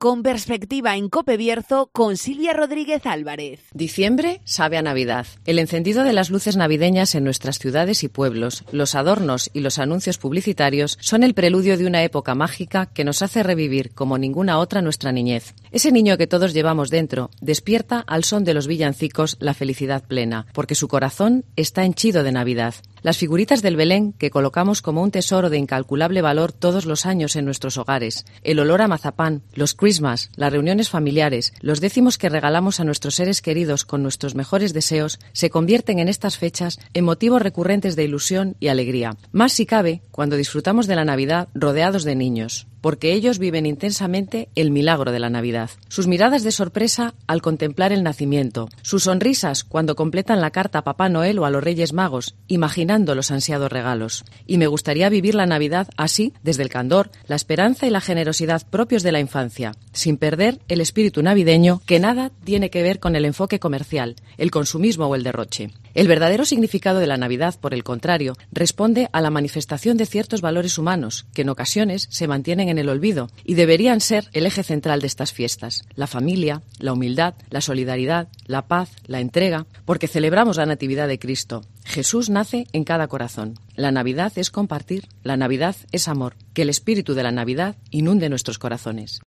con perspectiva en COPE Bierzo con Silvia Rodríguez Álvarez. Diciembre sabe a Navidad. El encendido de las luces navideñas en nuestras ciudades y pueblos, los adornos y los anuncios publicitarios son el preludio de una época mágica que nos hace revivir como ninguna otra nuestra niñez. Ese niño que todos llevamos dentro despierta al son de los villancicos la felicidad plena, porque su corazón está henchido de Navidad. Las figuritas del Belén que colocamos como un tesoro de incalculable valor todos los años en nuestros hogares, el olor a mazapán, los Christmas, las reuniones familiares, los décimos que regalamos a nuestros seres queridos con nuestros mejores deseos, se convierten en estas fechas en motivos recurrentes de ilusión y alegría. Más si cabe cuando disfrutamos de la Navidad rodeados de niños, porque ellos viven intensamente el milagro de la Navidad. Sus miradas de sorpresa al contemplar el nacimiento, sus sonrisas cuando completan la carta a Papá Noel o a los Reyes Magos, imaginando los ansiados regalos. Y me gustaría vivir la Navidad así, desde el candor, la esperanza y la generosidad propios de la infancia, sin perder el espíritu navideño que nada tiene que ver con el enfoque comercial, el consumismo o el derroche. El verdadero significado de la Navidad, por el contrario, responde a la manifestación de ciertos valores humanos que en ocasiones se mantienen en el olvido y deberían ser el eje central de estas fiestas: la familia, la humildad, la solidaridad, la paz, la entrega, porque celebramos la Natividad de Cristo. Jesús nace en cada corazón. La Navidad es compartir, la Navidad es amor. Que el espíritu de la Navidad inunde nuestros corazones.